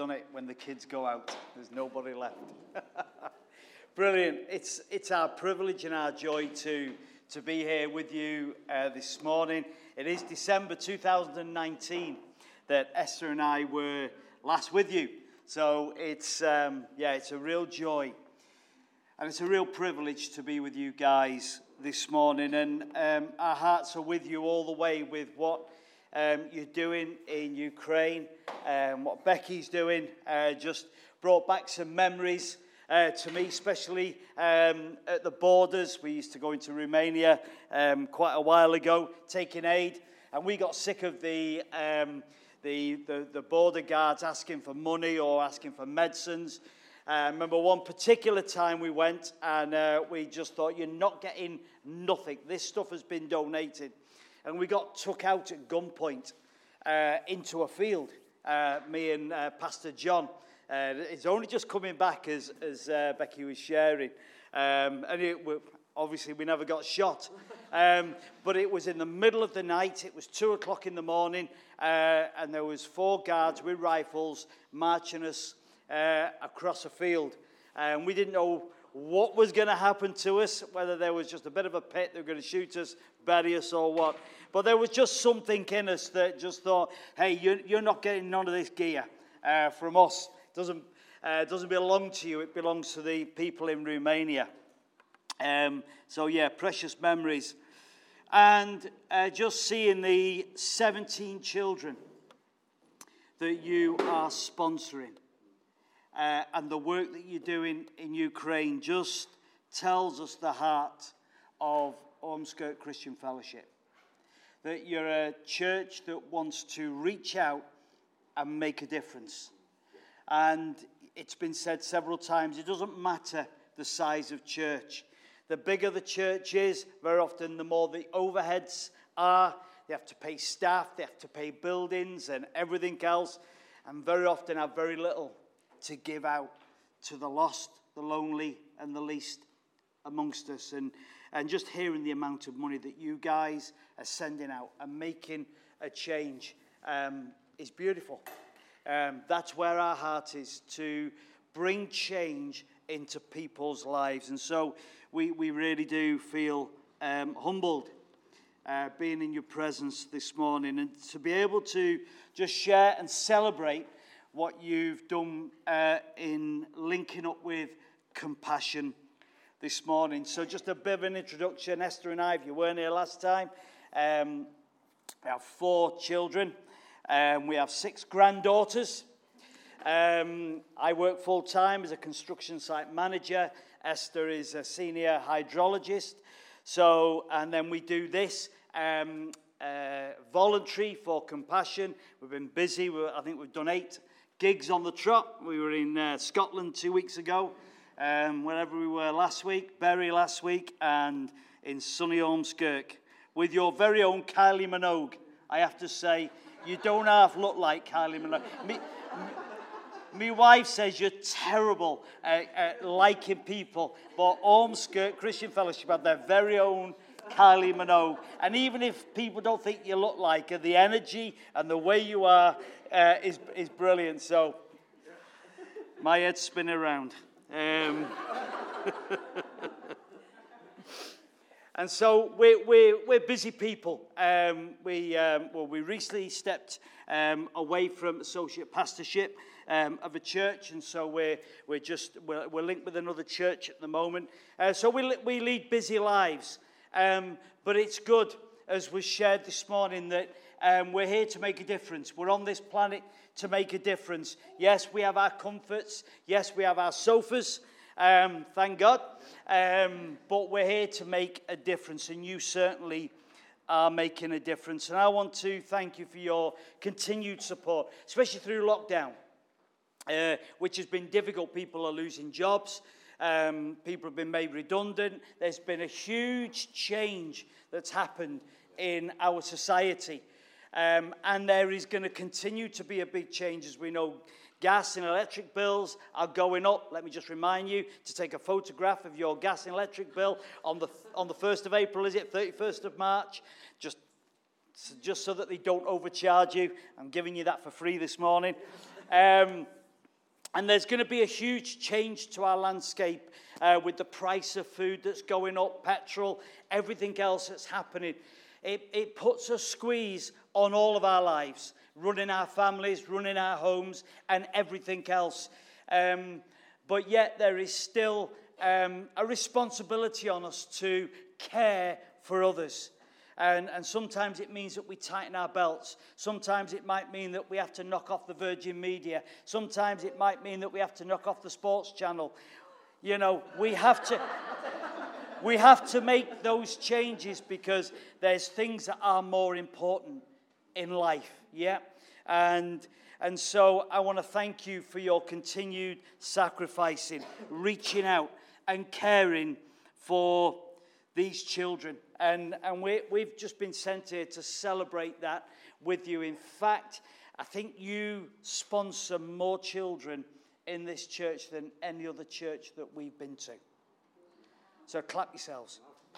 done it when the kids go out. There's nobody left. Brilliant. It's our privilege and our joy to be here with you this morning. It is December 2019 that Esther and I were last with you. So it's a real joy. And it's a real privilege to be with you guys this morning. And our hearts are with you all the way with what you're doing in Ukraine, what Becky's doing. Just brought back some memories to me, especially at the borders. We used to go into Romania quite a while ago, taking aid. And we got sick of the border guards asking for money or asking for medicines. I remember one particular time we went and we just thought, you're not getting nothing. This stuff has been donated. And we got took out at gunpoint into a field, me and Pastor John. It's only just coming back as Becky was sharing. Obviously, we never got shot. But it was in the middle of the night. It was 2 o'clock in the morning. And there was 4 guards with rifles marching us across a field. And we didn't know what was going to happen to us, whether there was just a bit of a pit, they were going to shoot us, bury us or what. But there was just something in us that just thought, hey, you're not getting none of this gear from us. It doesn't belong to you. It belongs to the people in Romania. Precious memories. And just seeing the 17 children that you are sponsoring. And the work that you're doing in Ukraine just tells us the heart of Ormskirk Christian Fellowship. That you're a church that wants to reach out and make a difference. And it's been said several times, it doesn't matter the size of church. The bigger the church is, very often the more the overheads are. They have to pay staff, they have to pay buildings and everything else. And very often have very little to give out to the lost, the lonely, and the least amongst us. And just hearing the amount of money that you guys are sending out and making a change is beautiful. That's where our heart is, to bring change into people's lives. And so we really do feel humbled being in your presence this morning, and to be able to just share and celebrate what you've done in linking up with Compassion this morning. So just a bit of an introduction. Esther and I, if you weren't here last time, we have 4 children. We have 6 granddaughters. I work full-time as a construction site manager. Esther is a senior hydrologist. And then we do this voluntary for Compassion. We've been busy. I think we've done 8 gigs on the trot. We were in Scotland 2 weeks ago, wherever we were last week, Bury last week, and in sunny Ormskirk with your very own Kylie Minogue. I have to say, you don't half look like Kylie Minogue. My wife says you're terrible at liking people, but Ormskirk Christian Fellowship have their very own Kylie Minogue. And even if people don't think you look like her, the energy and the way you are is brilliant. So my head's spinning around. And so we're busy people. We recently stepped away from associate pastorship of a church, and so we're linked with another church at the moment. So we lead busy lives. But it's good, as was shared this morning, that we're here to make a difference. We're on this planet to make a difference. Yes, we have our comforts. Yes, we have our sofas. Thank God. But we're here to make a difference, and you certainly are making a difference. And I want to thank you for your continued support, especially through lockdown, which has been difficult. People are losing jobs. People have been made redundant. There's been a huge change that's happened in our society. And there is going to continue to be a big change, as we know. Gas and electric bills are going up. Let me just remind you to take a photograph of your gas and electric bill on the 1st of April, is it? 31st of March? Just so that they don't overcharge you. I'm giving you that for free this morning. And there's going to be a huge change to our landscape with the price of food that's going up, petrol, everything else that's happening. It puts a squeeze on all of our lives, running our families, running our homes, and everything else. But yet there is still a responsibility on us to care for others. And sometimes it means that we tighten our belts. Sometimes it might mean that we have to knock off the Virgin Media. Sometimes it might mean that we have to knock off the sports channel. You know, we have to make those changes because there's things that are more important in life, yeah? And so I want to thank you for your continued sacrificing, reaching out and caring for these children. And we've just been sent here to celebrate that with you. In fact, I think you sponsor more children in this church than any other church that we've been to. So clap yourselves.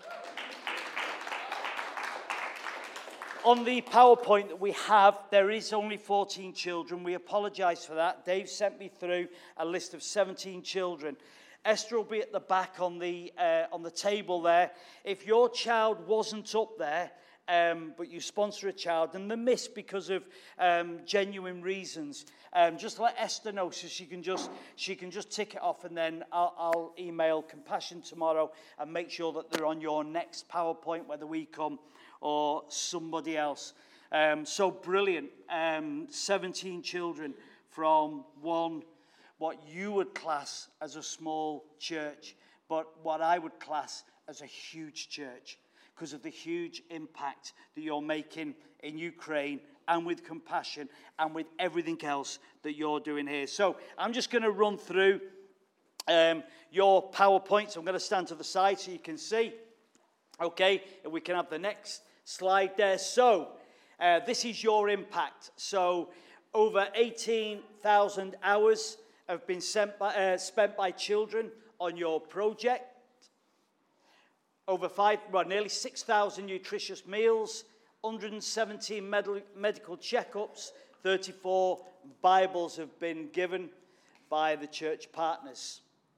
On the PowerPoint that we have, there is only 14 children. We apologise for that. Dave sent me through a list of 17 children. Esther will be at the back on the table there. If your child wasn't up there, but you sponsor a child and they miss because of genuine reasons, just let Esther know so she can just tick it off, and then I'll email Compassion tomorrow and make sure that they're on your next PowerPoint, whether we come or somebody else. So brilliant. 17 children from what you would class as a small church, but what I would class as a huge church because of the huge impact that you're making in Ukraine and with Compassion and with everything else that you're doing here. So I'm just going to run through your PowerPoints. I'm going to stand to the side so you can see. Okay, and we can have the next slide there. So this is your impact. So over 18,000 hours have been spent by children on your project. Over nearly 6,000 nutritious meals, 117 medical checkups, 34 Bibles have been given by the church partners.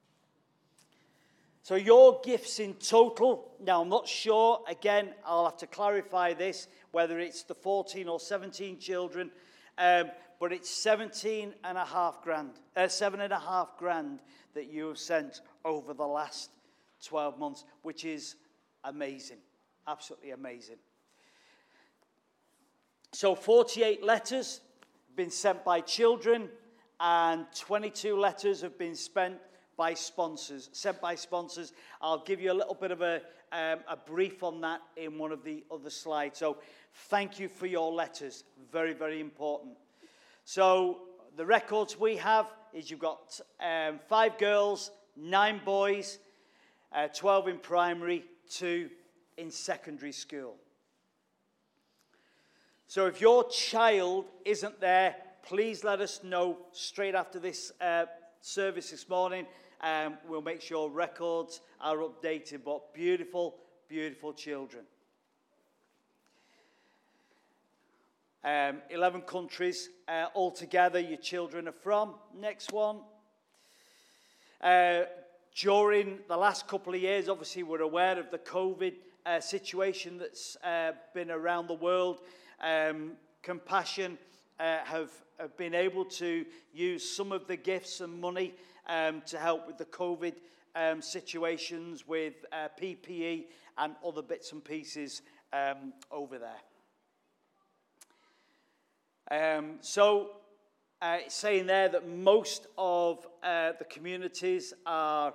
So your gifts in total, now I'm not sure, again, I'll have to clarify this, whether it's the 14 or 17 children, but it's 7.5 grand that you have sent over the last 12 months, which is amazing, absolutely amazing. So 48 letters have been sent by children, and 22 letters have been sent by sponsors. I'll give you a little bit of a brief on that in one of the other slides. So thank you for your letters, very, very important. So the records we have is you've got 5 girls, 9 boys, 12 in primary, 2 in secondary school. So if your child isn't there, please let us know straight after this service this morning. We'll make sure records are updated, but beautiful, beautiful children. 11 countries altogether your children are from. Next one. During the last couple of years, obviously we're aware of the COVID situation that's been around the world. Compassion have been able to use some of the gifts and money to help with the COVID situations with PPE and other bits and pieces over there. It's saying there that most of the communities are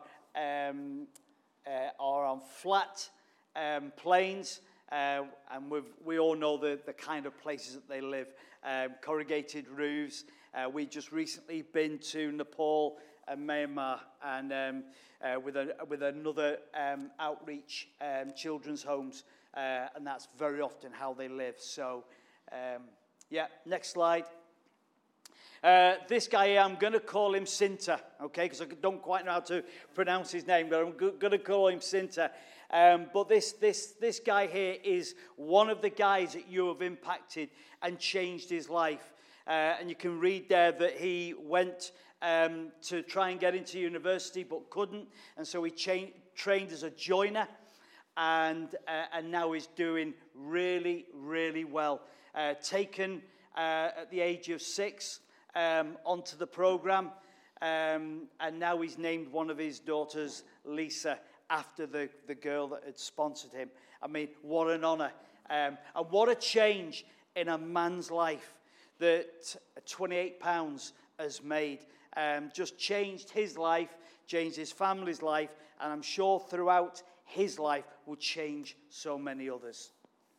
on flat plains, and we all know the kind of places that they live. Corrugated roofs. We just recently been to Nepal and Myanmar, and with another outreach children's homes, and that's very often how they live. So. Yeah, next slide. This guy here, I'm going to call him Sinta, okay, because I don't quite know how to pronounce his name, but I'm going to call him Sinta. But this guy here is one of the guys that you have impacted and changed his life. And you can read there that he went to try and get into university but couldn't. And so he trained as a joiner, and now he's doing really, really well. Taken at the age of 6 onto the program, and now he's named one of his daughters Lisa after the girl that had sponsored him. I mean, what an honour. And what a change in a man's life that £28 has made. Just changed his life, changed his family's life, and I'm sure throughout his life will change so many others.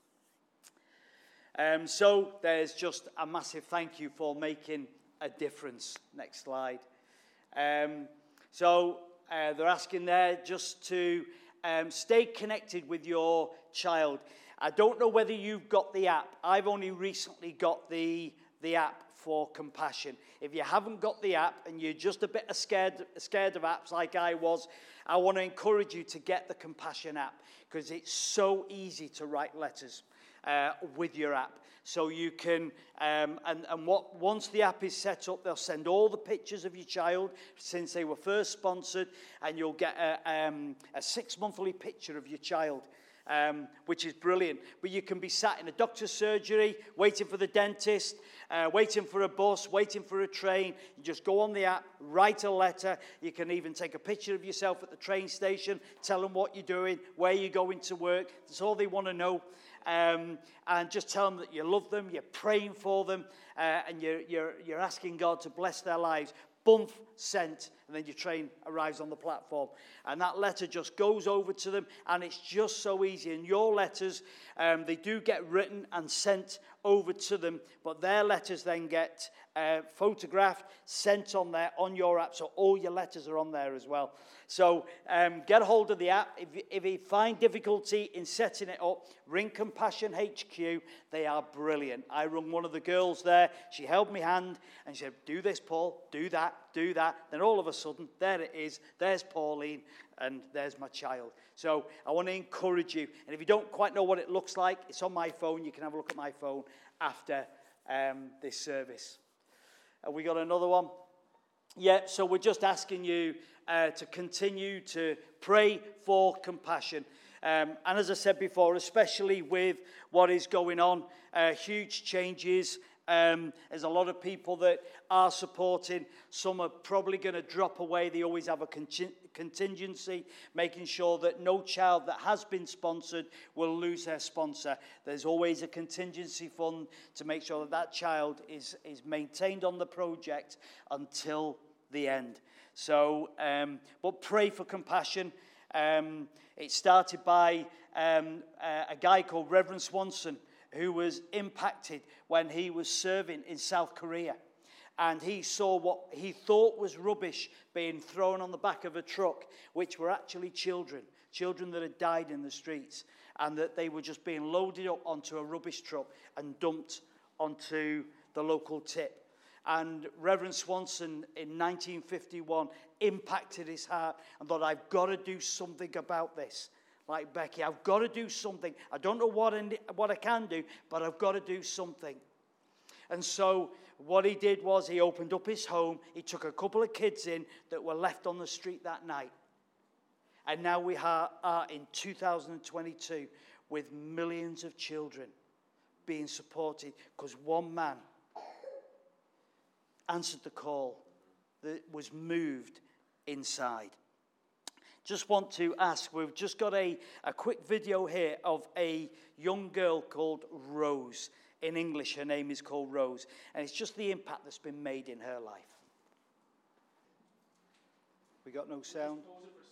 So there's just a massive thank you for making a difference. Next slide. So they're asking there just to stay connected with your child. I don't know whether you've got the app. I've only recently got the app for Compassion. If you haven't got the app and you're just a bit scared of apps like I was, I want to encourage you to get the Compassion app, because it's so easy to write letters with your app. So you can, once the app is set up, they'll send all the pictures of your child since they were first sponsored, and you'll get a 6-monthly picture of your child. Which is brilliant. But you can be sat in a doctor's surgery, waiting for the dentist, waiting for a bus, waiting for a train. You just go on the app, write a letter. You can even take a picture of yourself at the train station, tell them what you're doing, where you're going to work. That's all they want to know. And just tell them that you love them, you're praying for them, and you're asking God to bless their lives. Bump, sent, and then your train arrives on the platform. And that letter just goes over to them, and it's just so easy. And your letters, they do get written and sent over to them, but their letters then get photographed, sent on there on your app, so all your letters are on there as well. So get a hold of the app. If you find difficulty in setting it up, ring Compassion HQ. They are brilliant. I rung one of the girls there. She held my hand and she said, "Do this, Paul, do that, do that." Then all of a sudden, there it is. There's Pauline and there's my child. So I want to encourage you. And if you don't quite know what it looks like, it's on my phone. You can have a look at my phone after this service. Have we got another one? Yeah, so we're just asking you to continue to pray for Compassion. And as I said before, especially with what is going on, huge changes. There's a lot of people that are supporting. Some are probably going to drop away. They always have a contingency, making sure that no child that has been sponsored will lose their sponsor. There's always a contingency fund to make sure that that child is maintained on the project until the end. So, but pray for Compassion. It started by a guy called Reverend Swanson, who was impacted when he was serving in South Korea. And he saw what he thought was rubbish being thrown on the back of a truck, which were actually children that had died in the streets, and that they were just being loaded up onto a rubbish truck and dumped onto the local tip. And Reverend Swanson in 1951 impacted his heart and thought, I've got to do something about this. Like Becky, I've got to do something. I don't know what I can do, but I've got to do something. And so what he did was he opened up his home. He took a couple of kids in that were left on the street that night. And now we are in 2022 with millions of children being supported because one man answered the call that was moved inside. Just want to ask, we've just got a quick video here of a young girl called Rose. In English, her name is called Rose. And it's just the impact that's been made in her life. We got no sound?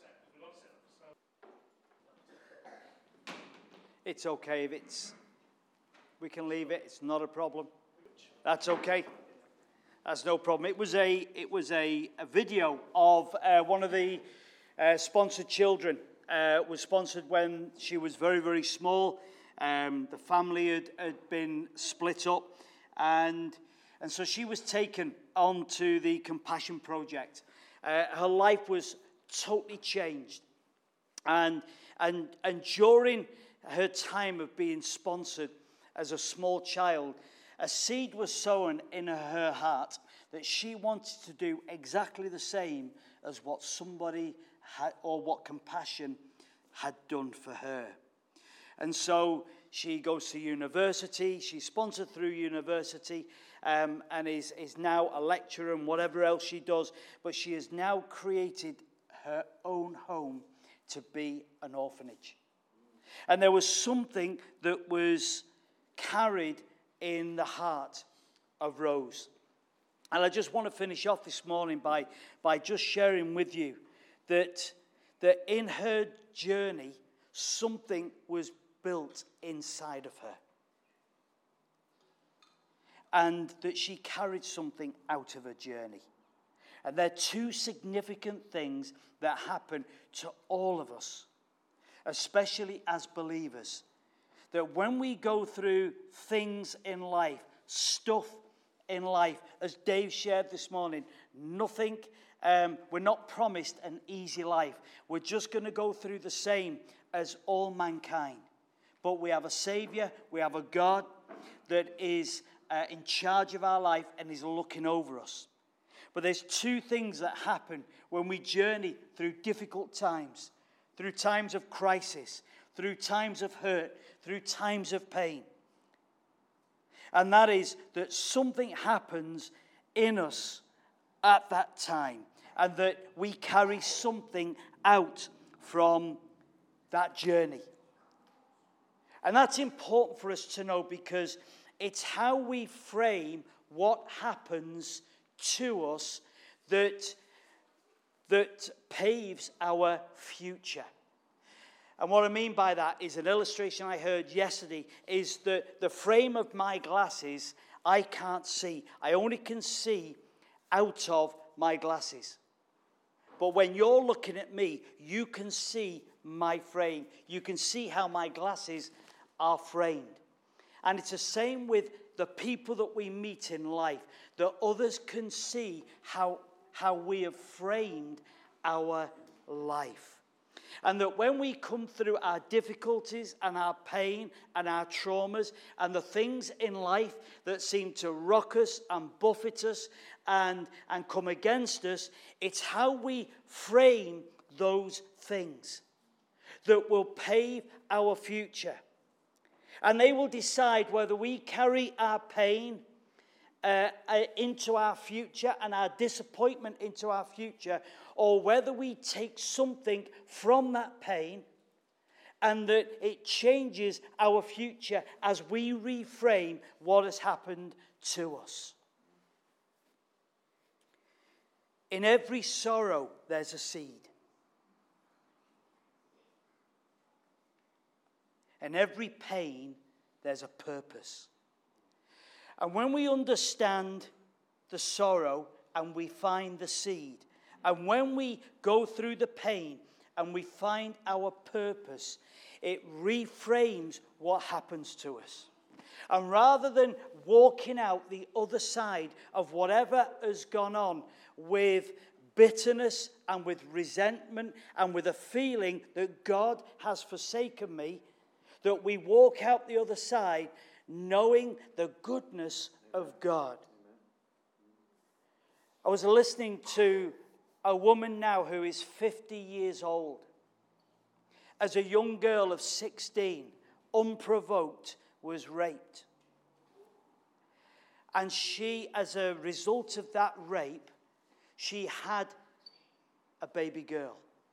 It's okay if we can leave it. It's not a problem. That's okay. That's no problem. It was a video of one of the sponsored children. Was sponsored when she was very, very small. The family had been split up, and so she was taken onto the Compassion Project. Her life was totally changed, and during her time of being sponsored as a small child, a seed was sown in her heart that she wanted to do exactly the same as what somebody had, or what Compassion had done for her. And so she goes to university. She's sponsored through university, and is now a lecturer and whatever else she does. But she has now created her own home to be an orphanage. And there was something that was carried in the heart of Rose. And I just want to finish off this morning by just sharing with you that in her journey, something was built inside of her. And that she carried something out of her journey. And there are two significant things that happen to all of us, especially as believers. That when we go through things in life, stuff in life, as Dave shared this morning, nothing, we're not promised an easy life. We're just going to go through the same as all mankind. But we have a Savior, we have a God that is in charge of our life and is looking over us. But there's two things that happen when we journey through difficult times, through times of crisis, through times of hurt, through times of pain. And that is that something happens in us at that time, and that we carry something out from that journey. And that's important for us to know, because it's how we frame what happens to us that paves our future. And what I mean by that is an illustration I heard yesterday is that the frame of my glasses, I can't see. I only can see out of my glasses. But when you're looking at me, you can see my frame. You can see how my glasses are framed. And it's the same with the people that we meet in life, that others can see how we have framed our life. And that when we come through our difficulties and our pain and our traumas and the things in life that seem to rock us and buffet us and come against us, it's how we frame those things that will pave our future. And they will decide whether we carry our pain into our future and our disappointment into our future, or whether we take something from that pain and that it changes our future as we reframe what has happened to us. In every sorrow, there's a seed. In every pain, there's a purpose. And when we understand the sorrow and we find the seed, and when we go through the pain and we find our purpose, it reframes what happens to us. And rather than walking out the other side of whatever has gone on with bitterness and with resentment and with a feeling that God has forsaken me, that we walk out the other side knowing the goodness of God. I was listening to a woman now who is 50 years old. As a young girl of 16, unprovoked, was raped. And she, as a result of that rape, she had a baby girl.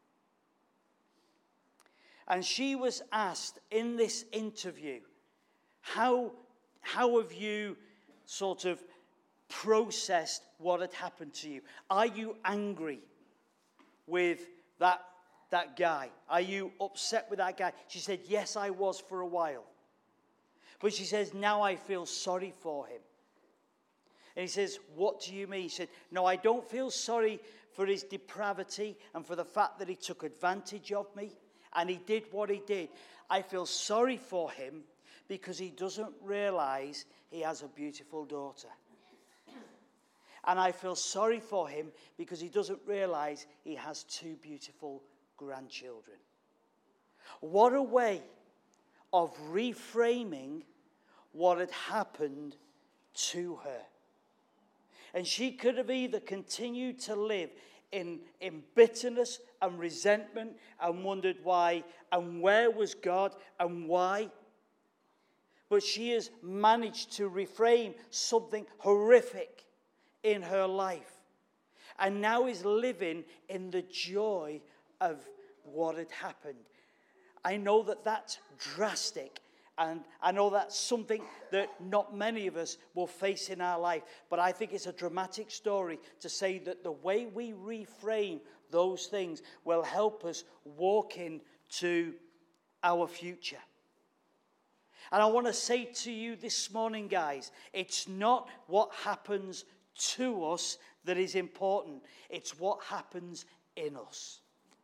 And she was asked in this interview, how have you sort of processed what had happened to you? Are you angry with that guy? Are you upset with that guy? She said, yes, I was for a while. But she says, now I feel sorry for him. And he says, what do you mean? He said, no, I don't feel sorry for his depravity and for the fact that he took advantage of me and he did what he did. I feel sorry for him because he doesn't realize he has a beautiful daughter. And I feel sorry for him because he doesn't realize he has 2 beautiful grandchildren. What a way of reframing what had happened to her. And she could have either continued to live in bitterness and resentment and wondered why and where was God and why. But she has managed to reframe something horrific in her life and now is living in the joy of what had happened. I know that that's drastic, and I know that's something that not many of us will face in our life, but I think it's a dramatic story to say that the way we reframe those things will help us walk into our future. And I want to say to you this morning, guys, it's not what happens to us that is important. It's what happens in us.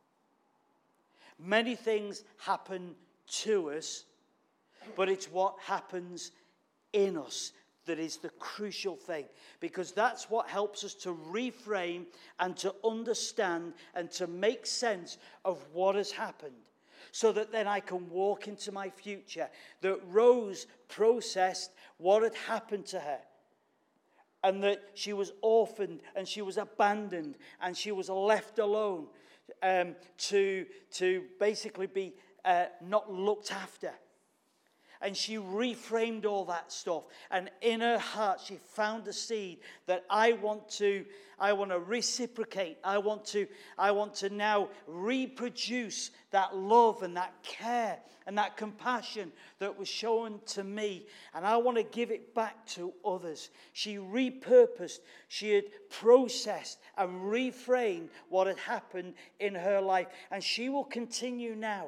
Many things happen to us, but it's what happens in us that is the crucial thing, because that's what helps us to reframe and to understand and to make sense of what has happened, so that then I can walk into my future. That Rose processed what had happened to her, and that she was orphaned and she was abandoned and she was left alone to basically be not looked after. And she reframed all that stuff. And in her heart, she found a seed that I want to reciprocate. I want to now reproduce that love and that care and that compassion that was shown to me. And I want to give it back to others. She repurposed. She had processed and reframed what had happened in her life. And she will continue now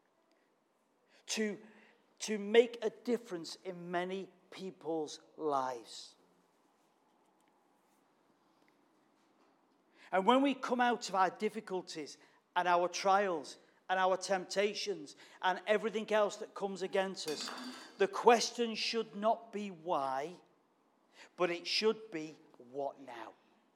to make a difference in many people's lives. And when we come out of our difficulties and our trials and our temptations and everything else that comes against us, the question should not be why, but it should be what now.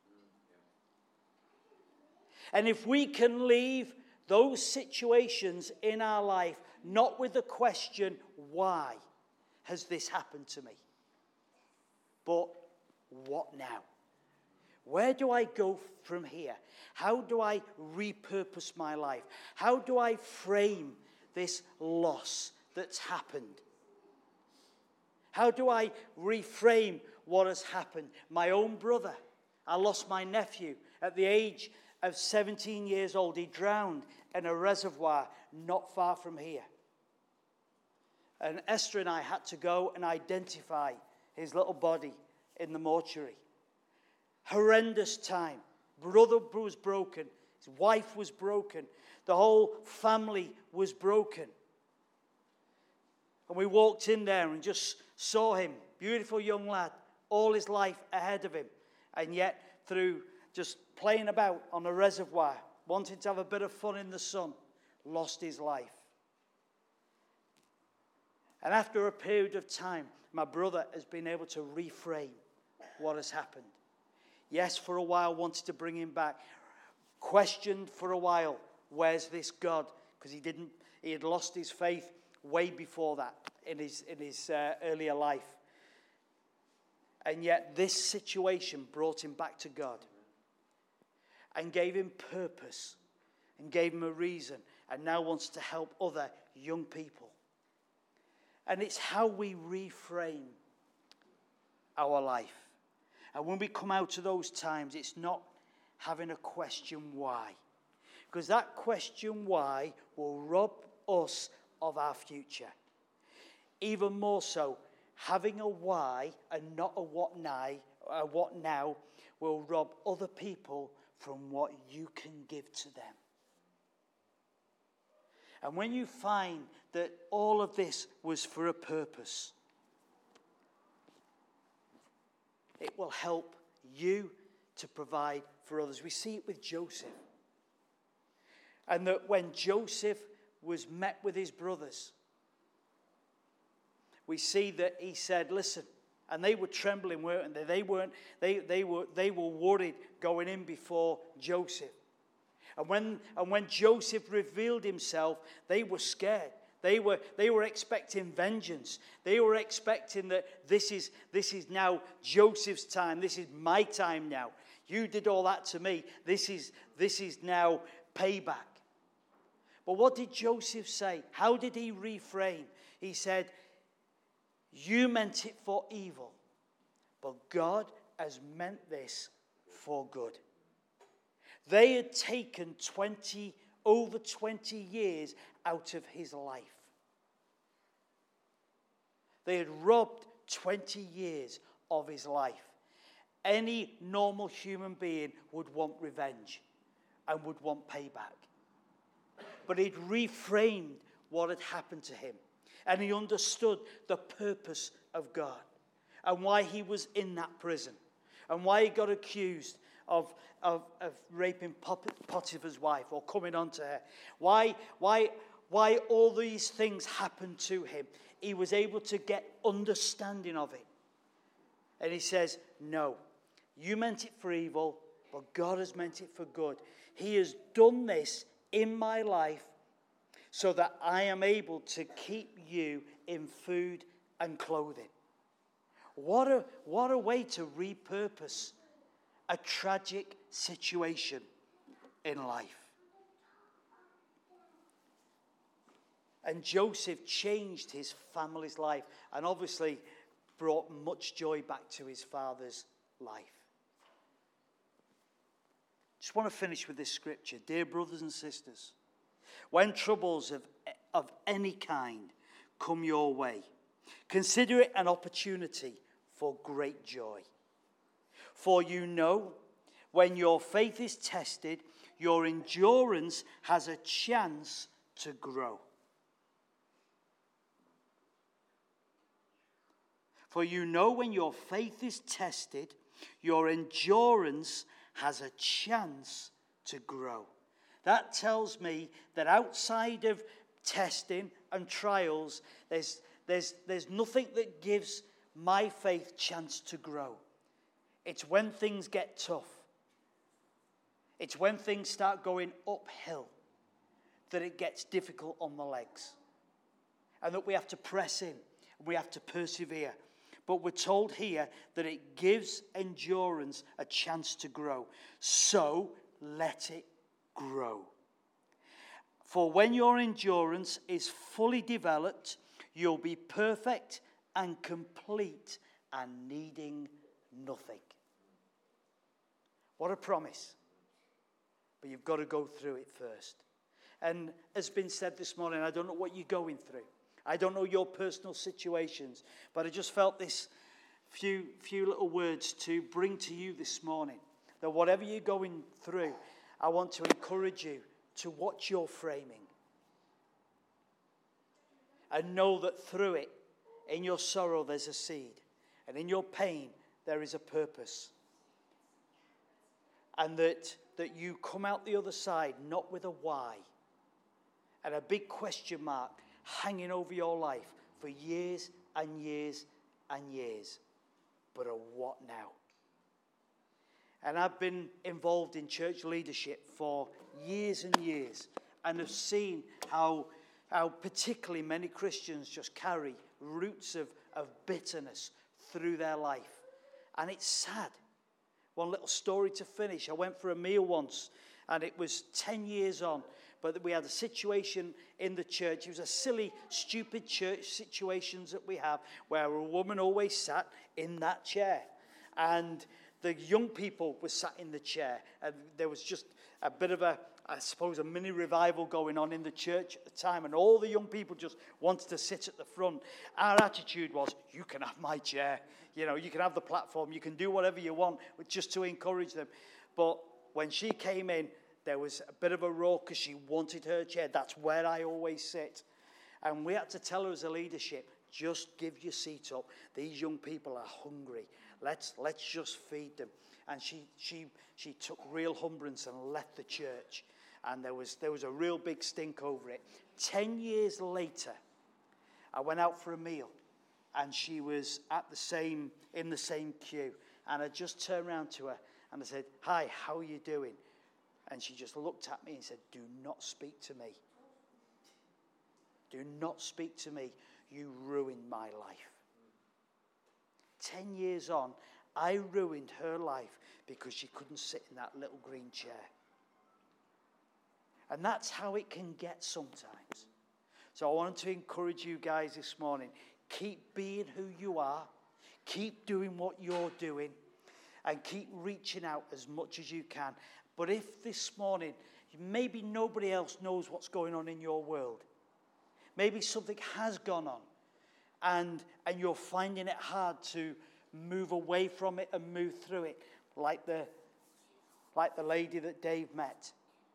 And if we can leave those situations in our life not with the question, why has this happened to me? But what now? Where do I go from here? How do I repurpose my life? How do I frame this loss that's happened? How do I reframe what has happened? My own brother. I lost my nephew at the age of 17 years old. He drowned in a reservoir not far from here. And Esther and I had to go and identify his little body in the mortuary. Horrendous time. Brother was broken. His wife was broken. The whole family was broken. And we walked in there and just saw him. Beautiful young lad. All his life ahead of him. And yet, through just playing about on a reservoir, wanting to have a bit of fun in the sun, lost his life. And after a period of time, my brother has been able to reframe what has happened. Yes, for a while wanted to bring him back. Questioned for a while, where's this God? Because he had lost his faith way before that in his earlier life. And yet this situation brought him back to God and gave him purpose and gave him a reason, and now wants to help other young people. And it's how we reframe our life. And when we come out of those times, it's not having a question why. Because that question why will rob us of our future. Even more so, having a why and not a what now will rob other people from what you can give to them. And when you find that all of this was for a purpose, it will help you to provide for others. We see it with Joseph. And that when Joseph was met with his brothers, we see that he said, listen, and they were trembling, weren't they? They were worried going in before Joseph. And when Joseph revealed himself, they were scared. They were expecting vengeance. They were expecting that this is now Joseph's time. This is my time now. You did all that to me. This is now payback. But what did Joseph say? How did he reframe? He said, you meant it for evil, but God has meant this for good. They had taken over 20 years out of his life. They had robbed 20 years of his life. Any normal human being would want revenge and would want payback. But he'd reframed what had happened to him. And he understood the purpose of God and why he was in that prison and why he got accused of raping Potiphar's wife or coming onto her. Why all these things happened to him. He was able to get understanding of it. And he says, no, you meant it for evil, but God has meant it for good. He has done this in my life so that I am able to keep you in food and clothing. What a way to repurpose a tragic situation in life. And Joseph changed his family's life and obviously brought much joy back to his father's life. Just want to finish with this scripture. Dear brothers and sisters, when troubles of any kind come your way, consider it an opportunity for great joy. For you know, when your faith is tested, your endurance has a chance to grow. For you know, when your faith is tested, your endurance has a chance to grow. That tells me that outside of testing and trials, there's nothing that gives my faith chance to grow. It's when things get tough. It's when things start going uphill that it gets difficult on the legs. And that we have to press in and we have to persevere. But we're told here that it gives endurance a chance to grow. So let it grow. For when your endurance is fully developed, you'll be perfect and complete and needing nothing. What a promise. But you've got to go through it first. And as been said this morning, I don't know what you're going through. I don't know your personal situations, but I just felt this few little words to bring to you this morning. That whatever you're going through, I want to encourage you to watch your framing. And know that through it, in your sorrow, there's a seed. And in your pain, there is a purpose. And that you come out the other side, not with a why. And a big question mark hanging over your life for years and years and years. But a what now? And I've been involved in church leadership for years and years and have seen how particularly many Christians just carry roots of bitterness through their life. And it's sad. One little story to finish. I went for a meal once and it was 10 years on. But we had a situation in the church. It was a silly, stupid church situations that we have where a woman always sat in that chair. And the young people were sat in the chair. And there was just a bit of a mini revival going on in the church at the time. And all the young people just wanted to sit at the front. Our attitude was, you can have my chair. You know, you can have the platform. You can do whatever you want, just to encourage them. But when she came in, there was a bit of a roar because she wanted her chair. That's where I always sit. And we had to tell her as a leadership, just give your seat up. These young people are hungry. Let's just feed them. And she took real humbrance and left the church. And there was a real big stink over it. 10 years later, I went out for a meal. And she was in the same queue. And I just turned around to her and I said, hi, how are you doing? And she just looked at me and said, do not speak to me. Do not speak to me. You ruined my life. 10 years on, I ruined her life because she couldn't sit in that little green chair. And that's how it can get sometimes. So I wanted to encourage you guys this morning. Keep being who you are. Keep doing what you're doing. And keep reaching out as much as you can. But if this morning, maybe nobody else knows what's going on in your world. Maybe something has gone on. And you're finding it hard to move away from it and move through it. Like the lady that Dave met.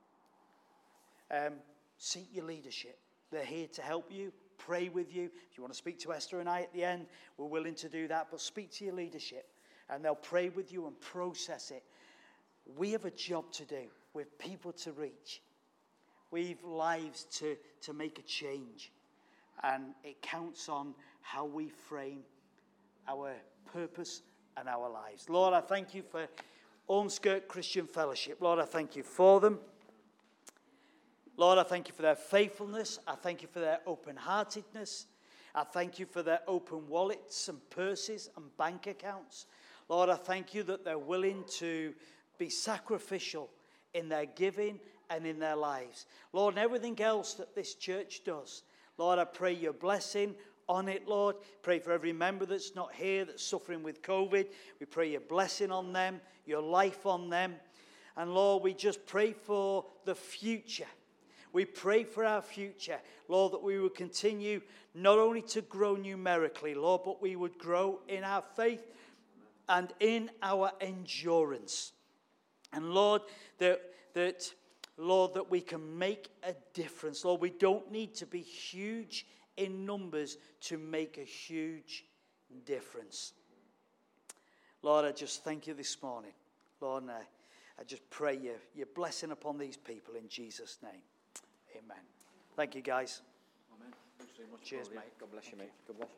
Seek your leadership. They're here to help you, pray with you. If you want to speak to Esther and I at the end, we're willing to do that. But speak to your leadership, and they'll pray with you and process it. We have a job to do. We have people to reach. We have lives to make a change. And it counts on how we frame our purpose and our lives. Lord, I thank you for Ormskirk Christian Fellowship. Lord, I thank you for them. Lord, I thank you for their faithfulness. I thank you for their open-heartedness. I thank you for their open wallets and purses and bank accounts. Lord, I thank you that they're willing to be sacrificial in their giving and in their lives. Lord, and everything else that this church does, Lord, I pray your blessing on it, Lord. Pray for every member that's not here, that's suffering with COVID. We pray your blessing on them, your life on them. And Lord, we just pray for the future. We pray for our future, Lord, that we would continue not only to grow numerically, Lord, but we would grow in our faith and in our endurance. And Lord, that we can make a difference. Lord, we don't need to be huge in numbers to make a huge difference. Lord, I just thank you this morning. Lord, and I just pray your blessing upon these people in Jesus' name. Amen. Thank you, guys. Amen. Thanks very much. Cheers, Paul, yeah. mate. God bless you, Thank mate. God bless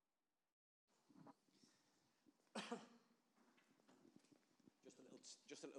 you. Just a little